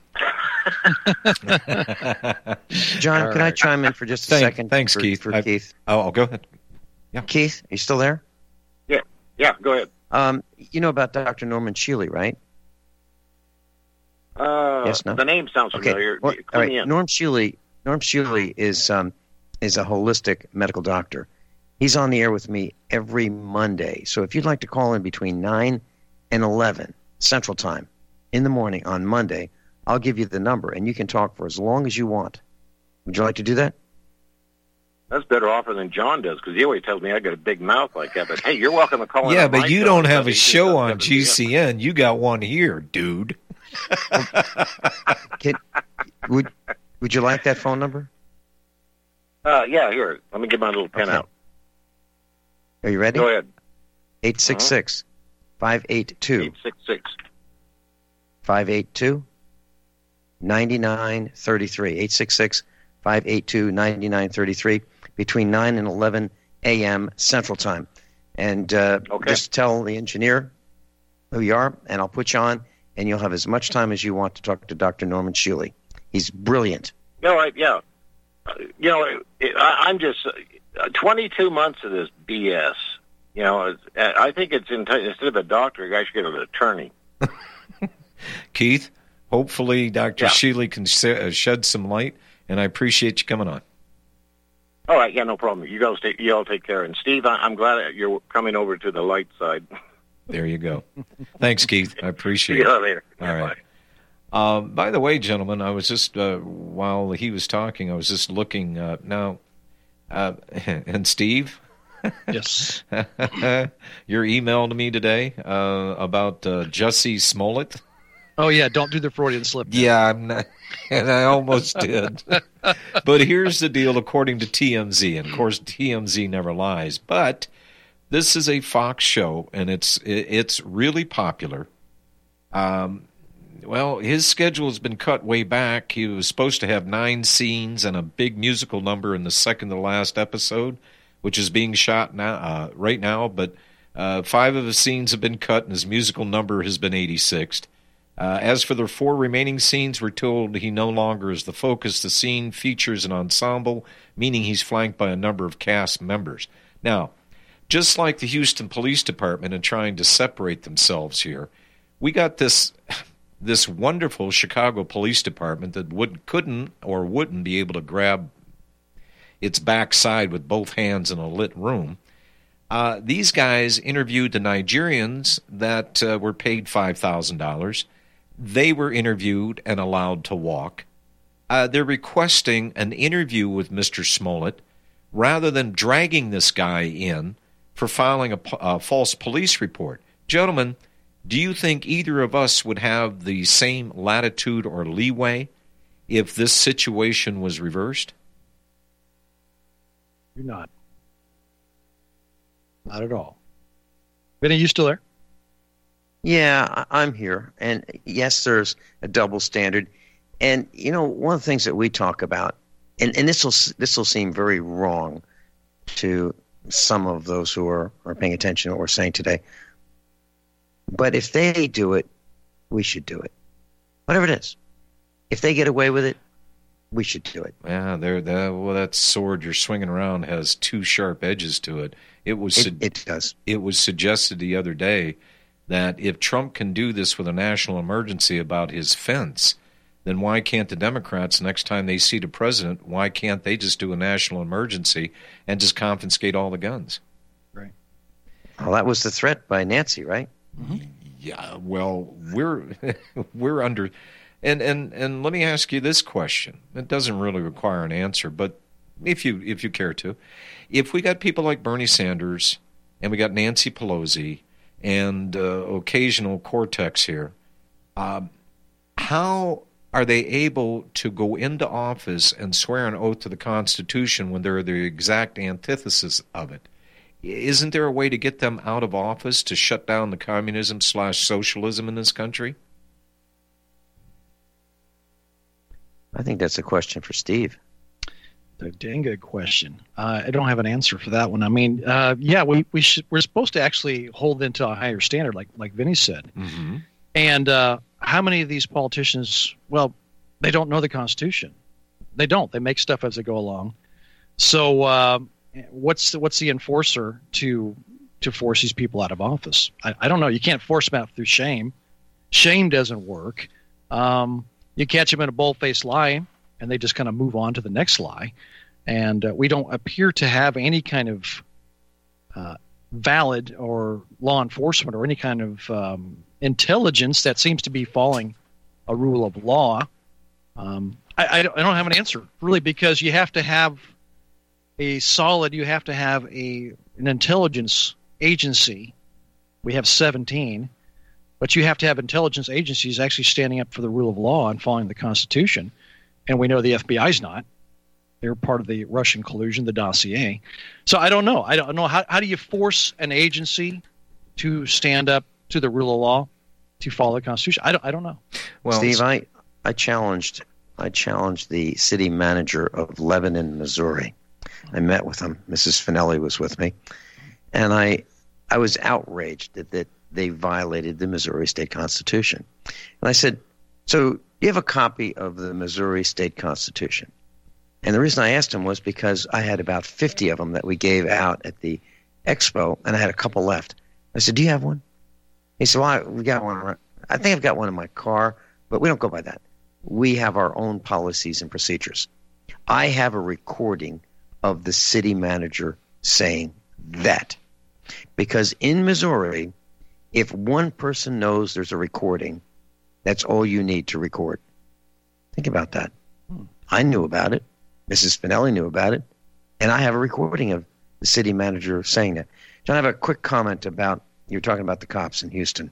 John, all can right. I chime in for just a Thank, second? Thanks, for, Keith. For I, Keith. Oh, I'll go ahead. Yeah. Keith, are you still there? Yeah. Yeah, go ahead. Um, you know about Doctor Norman Shealy, right? Uh, yes, no? The name sounds familiar. Okay. Well, Clue all right. me in. Norm Shealy, Norm Shealy is um, is a holistic medical doctor. He's on the air with me every Monday. So if you'd like to call in between nine and eleven Central Time in the morning on Monday, I'll give you the number, and you can talk for as long as you want. Would you like to do that? That's better offer than John does, because he always tells me I got a big mouth like that. But hey, you're welcome to call in. Yeah, on but my you show, don't have a buddy. show on G C N. You got one here, dude. Can, would Would you like that phone number? Uh, yeah, here. Let me get my little pen Okay. out. Are you ready? Go ahead. eight six six, five eight two, eight six six. five eight two, nine nine three three. eight six six, five eight two, nine nine three three between nine and eleven a.m. Central Time. And uh, Okay. just tell the engineer who you are, and I'll put you on, and you'll have as much time as you want to talk to Doctor Norman Shealy. He's brilliant. No, I, yeah. Uh, you know, it, it, I, I'm just uh, twenty-two months of this B S. You know, it's, uh, I think it's in, instead of a doctor, you guys should get an attorney. Keith, hopefully Doctor Yeah. Shealy can se- uh, shed some light, and I appreciate you coming on. All right, yeah, no problem. You guys take, you all take care. And Steve, I, I'm glad that you're coming over to the light side. There you go. Thanks, Keith. I appreciate See it. you later. All right. Uh, by the way, gentlemen, I was just, uh, while he was talking, I was just looking uh, now, uh, and Steve? Yes. Your email to me today uh, about uh, Jussie Smollett? Oh, yeah, don't do the Freudian slip. Yeah, I'm not, and I almost did. But here's the deal, according to T M Z, and of course T M Z never lies, but this is a Fox show, and it's it's really popular. Um, well, his schedule has been cut way back. He was supposed to have nine scenes and a big musical number in the second to last episode, which is being shot now, uh, right now, but uh, five of the scenes have been cut, and his musical number has been eighty-sixth. Uh, as for the four remaining scenes, we're told he no longer is the focus. The scene features an ensemble, meaning he's flanked by a number of cast members. Now, just like the Houston Police Department in trying to separate themselves here, we got this this wonderful Chicago Police Department that would couldn't or wouldn't be able to grab its backside with both hands in a lit room. Uh, these guys interviewed the Nigerians that uh, were paid five thousand dollars. They were interviewed and allowed to walk. Uh, they're requesting an interview with Mister Smollett rather than dragging this guy in for filing a, a false police report. Gentlemen, do you think either of us would have the same latitude or leeway if this situation was reversed? You're not. Not at all. Vinny, you still there? Yeah, I'm here. And yes, there's a double standard. And, you know, one of the things that we talk about, and, and this will this will seem very wrong to some of those who are, are paying attention to what we're saying today, but if they do it, we should do it. Whatever it is. If they get away with it, we should do it. Yeah, there. That, well, that sword you're swinging around has two sharp edges to it. It was. It, it does. It was suggested the other day that if Trump can do this with a national emergency about his fence, then why can't the Democrats, next time they see the president, why can't they just do a national emergency and just confiscate all the guns? Right. Well, that was the threat by Nancy, right? Mm-hmm. Yeah. Well, we're we're under. And, and and let me ask you this question. It doesn't really require an answer, but if you if you care to. If we got people like Bernie Sanders and we got Nancy Pelosi and uh, occasional Cortex here, uh, how are they able to go into office and swear an oath to the Constitution when they're the exact antithesis of it? Isn't there a way to get them out of office to shut down the communism slash socialism in this country? I think that's a question for Steve. A dang good question. Uh, I don't have an answer for that one. I mean, uh, yeah, we we should, we're supposed to actually hold them to a higher standard, like like Vinny said. Mm-hmm. And uh, how many of these politicians? Well, they don't know the Constitution. They don't. They make stuff as they go along. So, uh, what's the, what's the enforcer to to force these people out of office? I, I don't know. You can't force them out through shame. Shame doesn't work. Um, You catch them in a bold-faced lie, and they just kind of move on to the next lie. And uh, we don't appear to have any kind of uh, valid or law enforcement or any kind of um, intelligence that seems to be following a rule of law. Um, I, I, don't, I don't have an answer, really, because you have to have a solid, you have to have a an intelligence agency. We have seventeen. But you have to have intelligence agencies actually standing up for the rule of law and following the Constitution. And we know the F B I's not. They're part of the Russian collusion, the dossier. So I don't know. I don't know. How, how do you force an agency to stand up to the rule of law, to follow the Constitution? I don't, I don't know. Well, Steve, I, I challenged I challenged the city manager of Lebanon, Missouri. I met with him. Missus Finelli was with me. And I I was outraged that, that they violated the Missouri State Constitution. And I said, so you have a copy of the Missouri State Constitution? And the reason I asked him was because I had about fifty of them that we gave out at the expo, and I had a couple left. I said, do you have one? He said, well, I, we got one. I think I've got one in my car, but we don't go by that. We have our own policies and procedures. I have a recording of the city manager saying that. Because in Missouri, if one person knows there's a recording, That's all you need to record. Think about that. Hmm. I knew about it. Missus Spinelli knew about it. And I have a recording of the city manager saying that. John, I have a quick comment about, you were talking about the cops in Houston.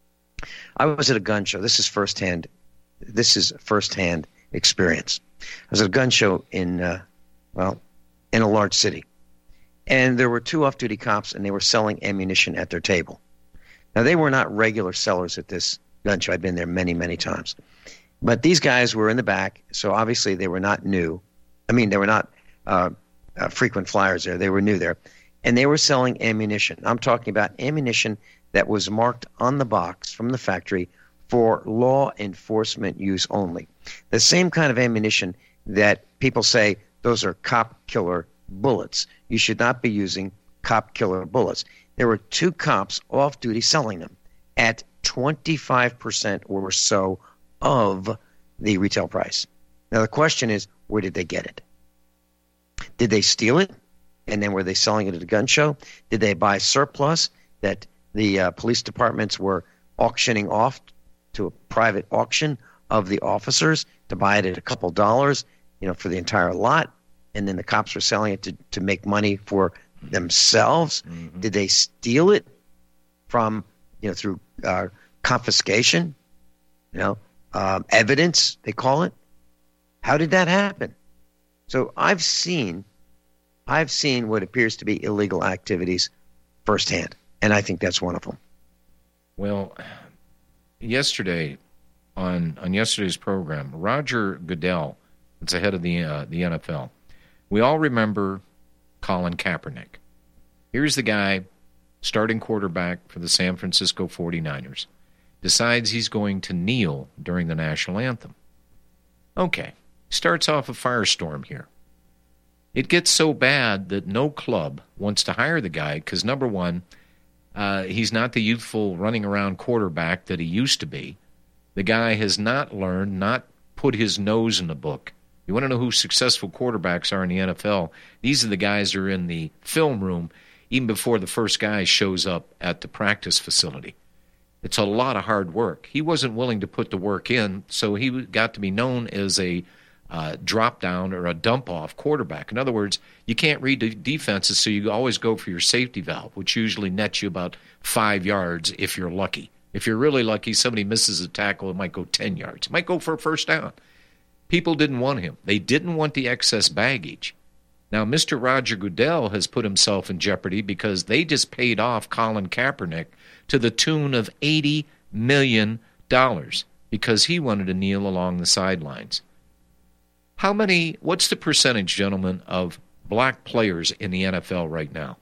I was at a gun show. This is firsthand. This is firsthand experience. I was at a gun show in, uh, well, in a large city. And there were two off-duty cops, and they were selling ammunition at their table. Now, they were not regular sellers at this gun show. I've been there many, many times. But these guys were in the back, so obviously they were not new. I mean, they were not uh, uh, frequent flyers there. They were new there. And they were selling ammunition. I'm talking about ammunition that was marked on the box from the factory for law enforcement use only. The same kind of ammunition that people say those are cop killer bullets. You should not be using cop killer bullets. There were two cops off duty selling them at twenty-five percent or so of the retail price. Now the question is, where did they get it? Did they steal it? And then were they selling it at a gun show? Did they buy surplus that the uh, police departments were auctioning off to a private auction of the officers to buy it at a couple dollars, you know, for the entire lot? And then the cops were selling it to, to make money for themselves. Mm-hmm. Did they steal it from, you know, through uh, confiscation, you know, um, evidence, they call it? How did that happen? So I've seen, I've seen what appears to be illegal activities firsthand, and I think that's one of them. Well, yesterday, on on yesterday's program, Roger Goodell, that's the head of the uh, the N F L. We all remember Colin Kaepernick. Here's the guy, starting quarterback for the San Francisco forty-niners, decides he's going to kneel during the national anthem. Okay, starts off a firestorm here. It gets so bad that no club wants to hire the guy because, number one, uh, he's not the youthful running around quarterback that he used to be. The guy has not learned, not put his nose in the book. You want to know who successful quarterbacks are in the N F L? These are the guys who are in the film room even before the first guy shows up at the practice facility. It's a lot of hard work. He wasn't willing to put the work in, so he got to be known as a uh, drop-down or a dump-off quarterback. In other words, you can't read the defenses, so you always go for your safety valve, which usually nets you about five yards if you're lucky. If you're really lucky, somebody misses a tackle, it might go ten yards. It might go for a first down. People didn't want him. They didn't want the excess baggage. Now, Mister Roger Goodell has put himself in jeopardy because they just paid off Colin Kaepernick to the tune of eighty million dollars because he wanted to kneel along the sidelines. How many, what's the percentage, gentlemen, of black players in the N F L right now?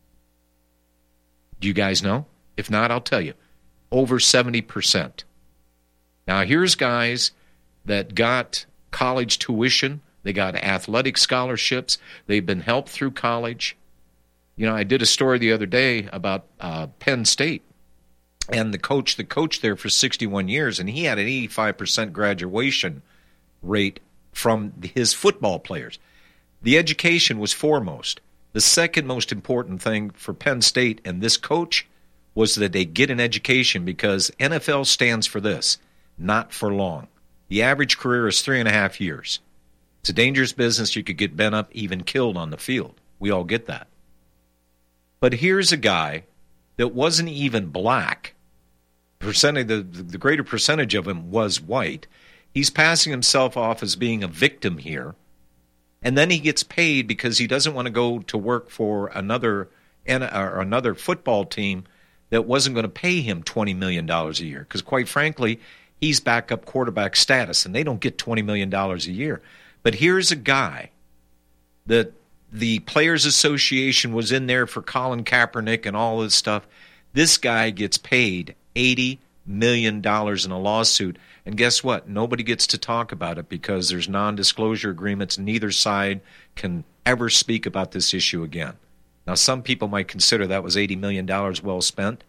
Do you guys know? If not, I'll tell you. Over seventy percent. Now, here's guys that got college tuition. They got athletic scholarships. They've been helped through college. You know, I did a story the other day about uh, Penn State and the coach that coached there for sixty-one years, and he had an eighty-five percent graduation rate from his football players. The education was foremost. The second most important thing for Penn State and this coach was that they get an education because N F L stands for this, not for long. The average career is three and a half years. It's a dangerous business. You could get bent up, even killed on the field. We all get that. But here's a guy that wasn't even black. Percentage, the, the greater percentage of him was white. He's passing himself off as being a victim here. And then he gets paid because he doesn't want to go to work for another, or another football team that wasn't going to pay him twenty million dollars a year. Because quite frankly, he's backup quarterback status, and they don't get twenty million dollars a year. But here's a guy that the Players Association was in there for Colin Kaepernick and all this stuff. This guy gets paid eighty million dollars in a lawsuit. And guess what? Nobody gets to talk about it because there's non-disclosure agreements. Neither side can ever speak about this issue again. Now, some people might consider that was eighty million dollars well spent.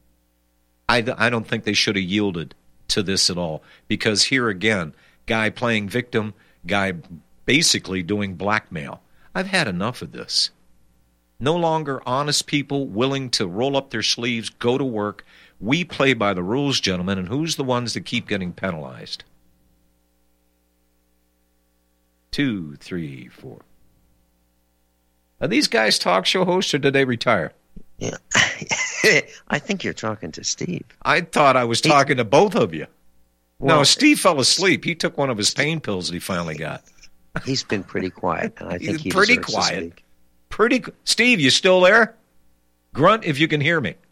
I, I don't think they should have yielded to this at all because here again, guy playing victim, guy basically doing blackmail. I've had enough of this. No longer honest people willing to roll up their sleeves, go to work. We play by the rules, gentlemen, and who's the ones that keep getting penalized? Two, three, four. Are these guys talk show hosts, or did they retire? Yeah, I think you're talking to Steve. I thought I was talking to both of you. Well, no, Steve fell asleep. He took one of his pain pills that he finally got. He's been pretty quiet, and I think He's he pretty deserves quiet. to speak. Pretty. Steve, you still there? Grunt if you can hear me.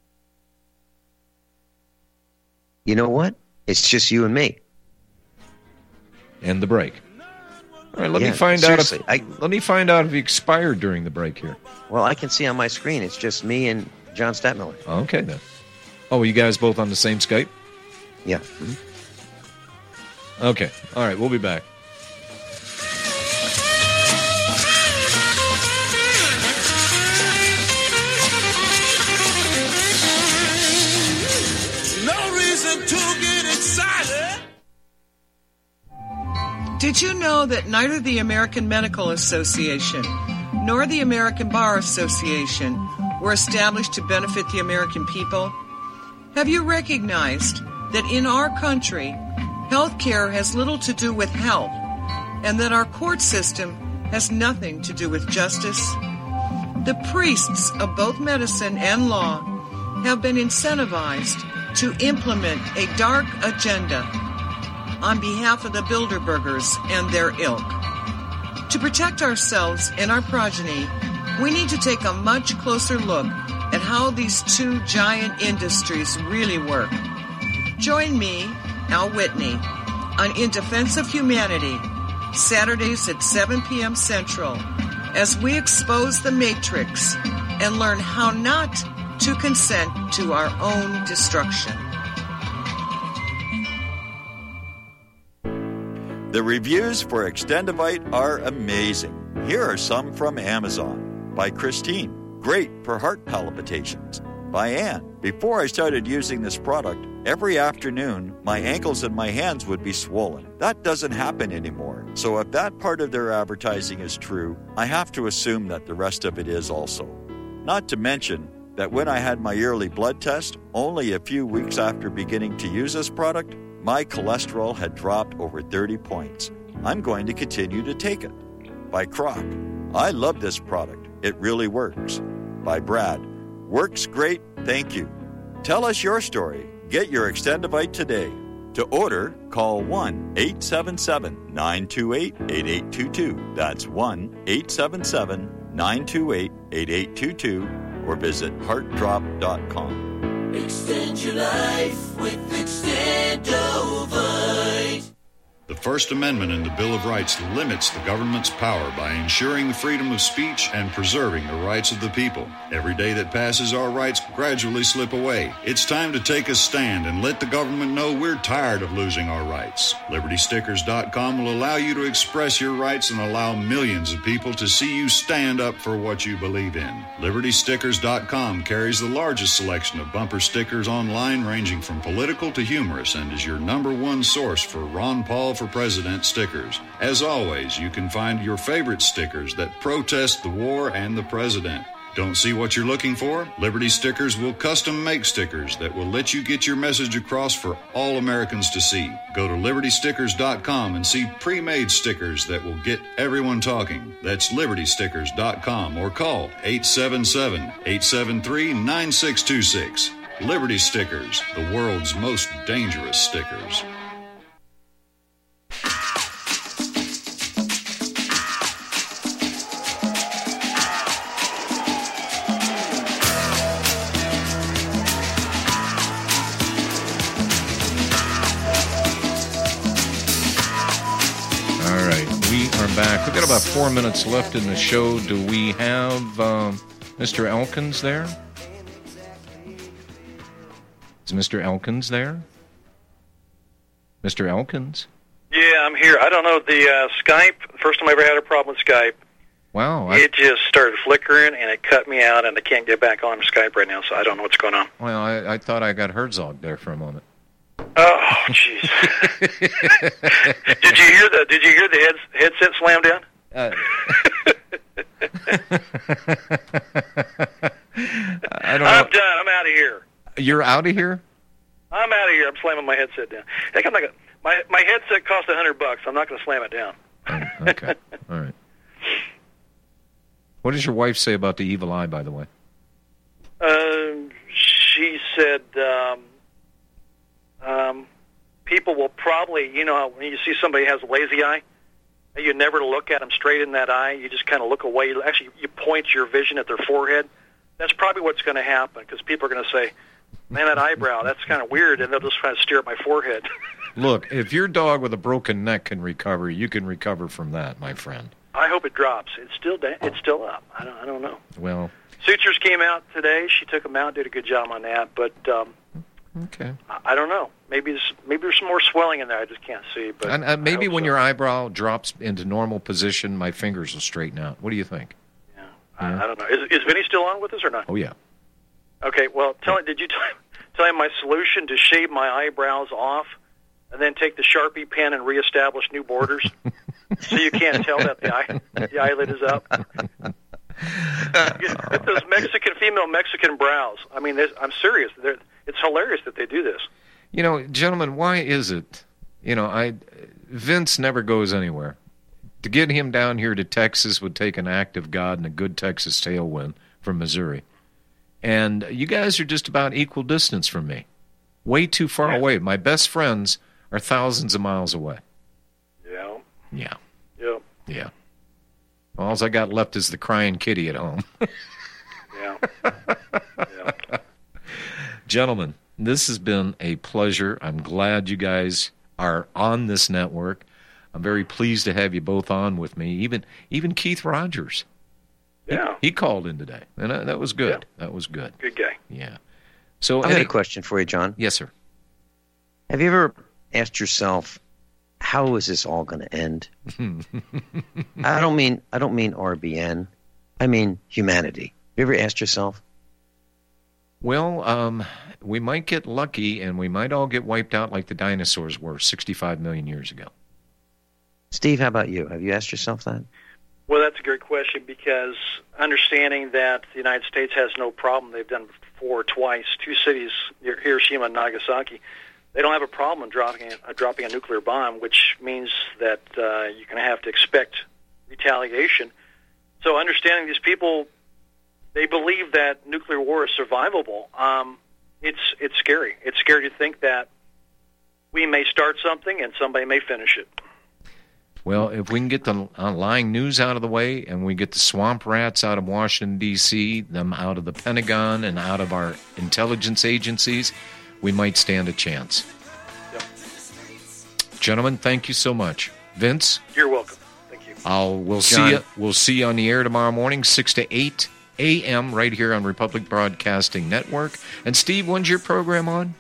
You know what? It's just you and me. And the break. All right, let Yeah, me find out if seriously, I- let me find out if he expired during the break here. Well, I can see on my screen it's just me and John Stadtmiller. Okay then. Oh, you guys both on the same Skype? Yeah. Mhm. Okay. All right, we'll be back. No reason to get excited. Did you know that neither the American Medical Association nor the American Bar Association were established to benefit the American people? Have you recognized that in our country, health care has little to do with health, and that our court system has nothing to do with justice? The priests of both medicine and law have been incentivized to implement a dark agenda on behalf of the Bilderbergers and their ilk. To protect ourselves and our progeny, we need to take a much closer look at how these two giant industries really work. Join me, Al Whitney, on In Defense of Humanity, Saturdays at seven p.m. Central, as we expose the Matrix and learn how not to consent to our own destruction. The reviews for Extendivite are amazing. Here are some from Amazon. By Christine, great for heart palpitations. By Ann, before I started using this product, every afternoon my ankles and my hands would be swollen. That doesn't happen anymore. So if that part of their advertising is true, I have to assume that the rest of it is also. Not to mention that when I had my yearly blood test, only a few weeks after beginning to use this product, my cholesterol had dropped over thirty points. I'm going to continue to take it. By Croc, I love this product. It really works. By Brad, works great, thank you. Tell us your story. Get your Extendivite today. To order, call one eight seven seven, nine two eight, eight eight two two. That's one eight seven seven, nine two eight, eight eight two two or visit heart drop dot com. Extend your life with Extendovite. The First Amendment in the Bill of Rights limits the government's power by ensuring the freedom of speech and preserving the rights of the people. Every day that passes, our rights gradually slip away. It's time to take a stand and let the government know we're tired of losing our rights. Liberty Stickers dot com will allow you to express your rights and allow millions of people to see you stand up for what you believe in. Liberty Stickers dot com carries the largest selection of bumper stickers online, ranging from political to humorous, and is your number one source for Ron Paul for President stickers. As always, you can find your favorite stickers that protest the war and the president. Don't see what you're looking for? Liberty Stickers will custom make stickers that will let you get your message across for all Americans to see. Go to Liberty Stickers dot com and see pre-made stickers that will get everyone talking. That's Liberty Stickers dot com or call eight seven seven, eight seven three, nine six two six. Liberty Stickers, the world's most dangerous stickers. Back. We've got about four minutes left in the show. Do we have um, Mister Elkins there? Is Mister Elkins there? Mister Elkins? Yeah, I'm here. I don't know, the uh, Skype, first time I ever had a problem with Skype, wow, I... it just started flickering, and it cut me out, and I can't get back on Skype right now, so I don't know what's going on. Well, I, I thought I got Herzog there for a moment. Oh, jeez. Did you hear the Did you hear the head, headset slam down? Uh, I don't know. I'm done. I'm out of here. You're out of here? I'm out of here. I'm slamming my headset down. Heck, I'm not gonna, my my headset cost a hundred bucks. I'm not going to slam it down. Oh, okay. All right. What does your wife say about the evil eye, by the way? Um, she said um, um, people will probably, you know, how when you see somebody has a lazy eye, you never look at them straight in that eye. You just kind of look away. Actually, you point your vision at their forehead. That's probably what's going to happen because people are going to say, man, that eyebrow, that's kind of weird, and they'll just kind of stare at my forehead. Look, if your dog with a broken neck can recover, you can recover from that, my friend. I hope it drops. It's still da- it's still up. I don't I don't know. Well, sutures came out today. She took them out, did a good job on that. But um, okay, I, I don't know. Maybe there's, maybe there's some more swelling in there. I just can't see. But and, uh, maybe when so. your eyebrow drops into normal position, my fingers will straighten out. What do you think? Yeah, yeah. I, I don't know. Is, is Vinny still on with us or not? Oh yeah. Okay. Well, tell did you t- tell him my solution to shave my eyebrows off, and then take the Sharpie pen and reestablish new borders? So you can't tell that the eye, the eyelid is up. It's those Mexican female Mexican brows. I mean, I'm serious. They're, it's hilarious that they do this. You know, gentlemen, why is it? You know, I Vince never goes anywhere. To get him down here to Texas would take an act of God and a good Texas tailwind from Missouri. And you guys are just about equal distance from me. Way too far yeah. away. My best friends are thousands of miles away. Yeah. Yeah. Yeah. Yeah. All I got left is the crying kitty at home. yeah. yeah. Gentlemen, this has been a pleasure. I'm glad you guys are on this network. I'm very pleased to have you both on with me. Even even Keith Rogers. Yeah. He, he called in today, and that was good. Yeah. That was good. Good guy. Yeah. So I any, have a question for you, John. Yes, sir. Have you ever asked yourself, how is this all going to end? I don't mean I don't mean R B N. I mean humanity. You ever asked yourself? Well, um, we might get lucky, and we might all get wiped out like the dinosaurs were sixty-five million years ago. Steve, how about you? Have you asked yourself that? Well, that's a great question because understanding that the United States has no problem, they've done before twice, two cities, Hiroshima and Nagasaki, they don't have a problem dropping a, dropping a nuclear bomb, which means that uh, you're going to have to expect retaliation. So understanding these people, they believe that nuclear war is survivable. Um, it's it's scary. It's scary to think that we may start something and somebody may finish it. Well, if we can get the uh, lying news out of the way and we get the swamp rats out of Washington, D C, them out of the Pentagon and out of our intelligence agencies, we might stand a chance. Yep. Gentlemen, thank you so much. Vince? You're welcome. Thank you. I'll, we'll, John. see you, we'll see you on the air tomorrow morning, six to eight a.m. right here on Republic Broadcasting Network. And Steve, when's your program on?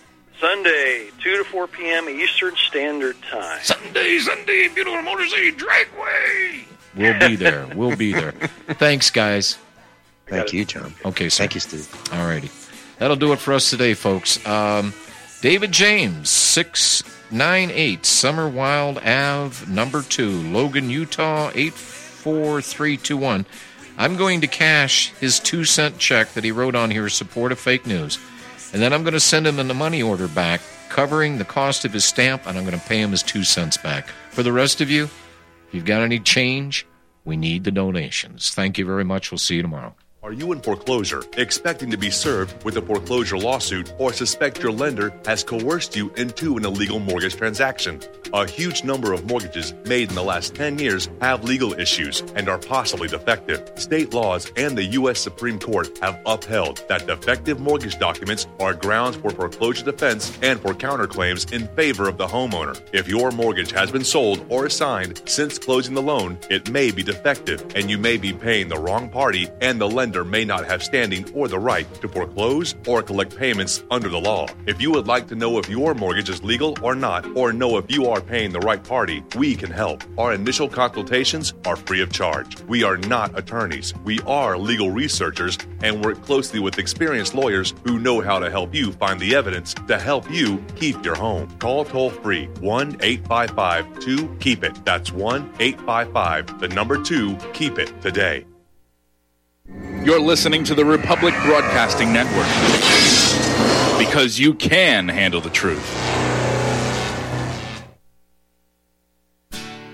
Sunday, two to four p.m. Eastern Standard Time. Sunday, Sunday, beautiful Motor City Dragway. We'll be there. We'll be there. Thanks, guys. Thank you, John. Okay, sir. Thank you, Steve. All righty. That'll do it for us today, folks. Um, David James, six nine eight Summer Wild Avenue, number two, Logan, Utah, eight four three two one. I'm going to cash his two-cent check that he wrote on here, support of fake news. And then I'm going to send him a money order back, covering the cost of his stamp, and I'm going to pay him his two cents back. For the rest of you, if you've got any change, we need the donations. Thank you very much. We'll see you tomorrow. Are you in foreclosure, expecting to be served with a foreclosure lawsuit, or suspect your lender has coerced you into an illegal mortgage transaction? A huge number of mortgages made in the last ten years have legal issues and are possibly defective. State laws and the U S Supreme Court have upheld that defective mortgage documents are grounds for foreclosure defense and for counterclaims in favor of the homeowner. If your mortgage has been sold or assigned since closing the loan, it may be defective and you may be paying the wrong party, and the lender may not have standing or the right to foreclose or collect payments under the law. If you would like to know if your mortgage is legal or not, or know if you are paying the right party, we can help. Our initial consultations are free of charge. We are not attorneys. We are legal researchers and work closely with experienced lawyers who know how to help you find the evidence to help you keep your home. Call toll-free one eight five five two keep it. That's one eight five five, the number two, keep it today. You're listening to the Republic Broadcasting Network. because you can handle the truth.